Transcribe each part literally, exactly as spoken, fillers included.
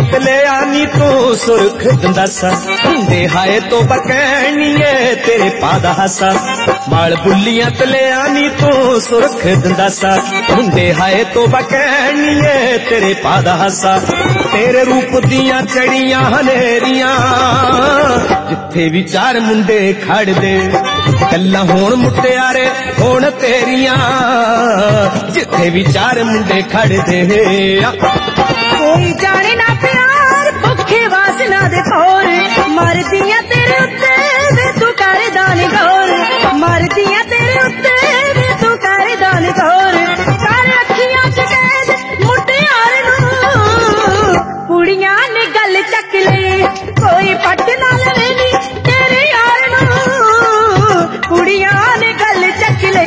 तले आनी तू सुरख दंदासा मुंडे हाए तो बकैनिए तेरे पादा हासा माल बुलियां तले आनी तू सुरख दंदासा मुंडे हाए तो बकैनिए तेरे पादा हासा तेरे रूप दियां चढ़ियां हनेरियां जिथे भी चार मुंडे खड़ दे गल्ला होण मुटियारे होण तेरियां जिथे भी चार मुंडे खड़ दे कोई जाने ना प्यार भुखे वासना दे पौर मरदियां तेरे उत्ते वे तू कर दान गौर मरदियां तेरे उत्ते वे तू कर दान गौर कर अखियां च कैद मुटियार नू कुड़ियां ने गल चक ले कोई पट ना लवे नी तेरे यार नू कुड़ियां ने गल चक ले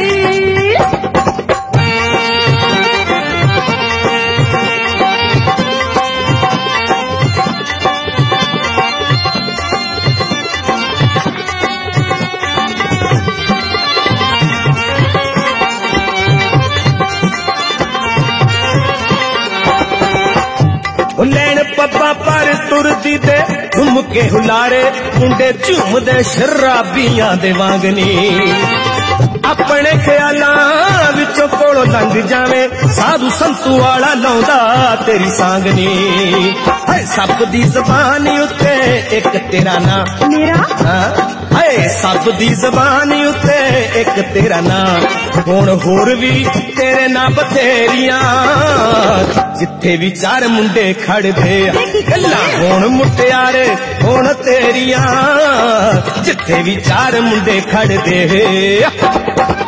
लैन पप्पा पर तुरदी दे घुम के हुलारे मुंडे झूमदे शराबियां दे वांगनी अपने ख्यालां विचों कोलों लंघ जावे साधु संतू वाला लौंदा तेरी सांगनी है सब दी ज़बानी उत्ते एक तेरा ना मेरा है सब दी ज़बानी उत्ते एक तेरा ना हुण होर भी तेरे ना बथेरियां जिथे भी चार मुंडे खड़ दे गल्ला हुण मुटियारे हुण तेरियां जिथे भी चार मुंडे खड़ दे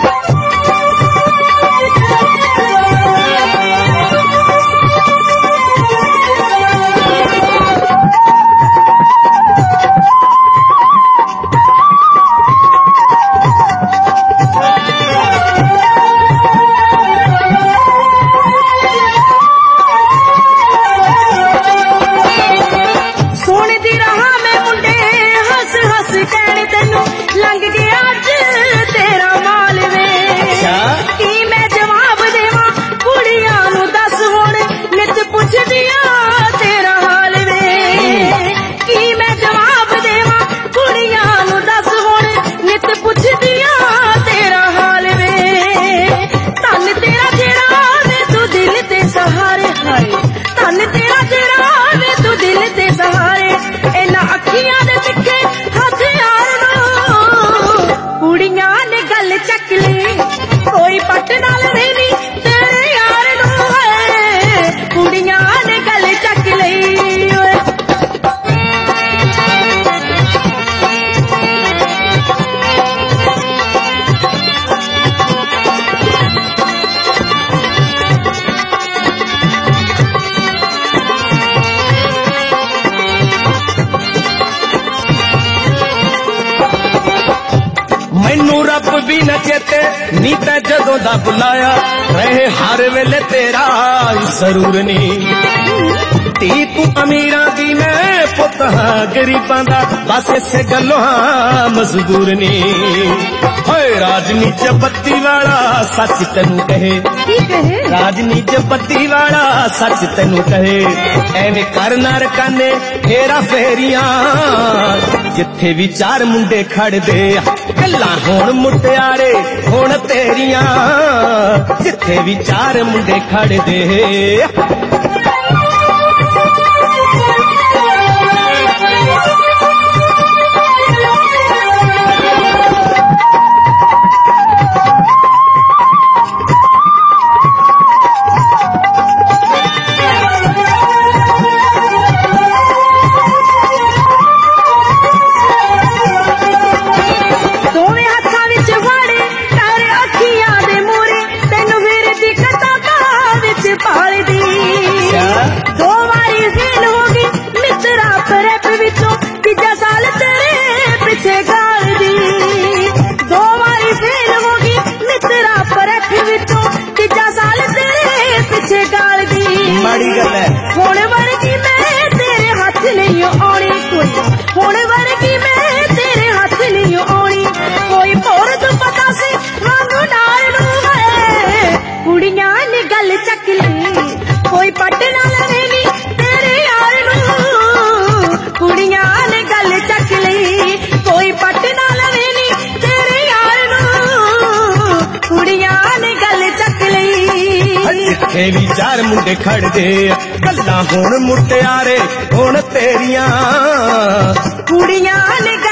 मैनू रब भी न चेते नी ते जदों दा बुलाया रहे हर वेले तेरा जरूर नी धी तू अमीरां दी मैं पुत हां गरीबां दा बस इसे गल्लों हां मजबूर नी होए राजनीच बत्ती वाला सच तेनू कहे राजनीच बत्ती वाला सच तेनू कहे एवें कर ना रकाने फेरा फेरियां जिथे भी चार मुंडे खड़ दे गल्लां होण मुटियारे होण तेरियां जिथे भी चार मुंडे खड़ दे पाल दी ਪਿੱਛੇ ਵੀ ਚਾਰ ਮੁੰਡੇ ਖੜਦੇ ਗੱਲਾਂ ਹੁਣ ਮੁਟਿਆਰੇ ਹੁਣ ਤੇਰੀਆਂ ਕੁੜੀਆਂ ਨੇ